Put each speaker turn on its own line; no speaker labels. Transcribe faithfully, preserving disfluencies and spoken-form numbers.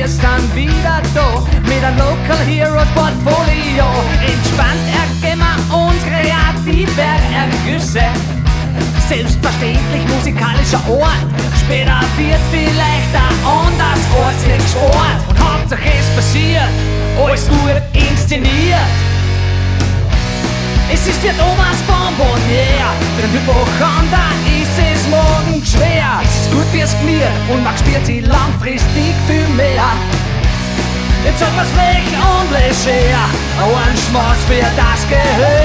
wir sind wieder da mit einem Local Heroes Portfolio. Entspannt ergeben wir uns kreative Ergüsse. Selbstverständlich musikalischer Ort. Später wird vielleicht ein anders Ort gesport. Und Hauptsache es passiert, alles gut inszeniert. Es ist wie Thomas Bonbonnier, denn wir machen, da ist es morgen schwer. Es ist gut wie es kniet und man spürt sie langfristig viel mehr. Jetzt haben wir's frech und leger, ein Schmaus für das Gehör.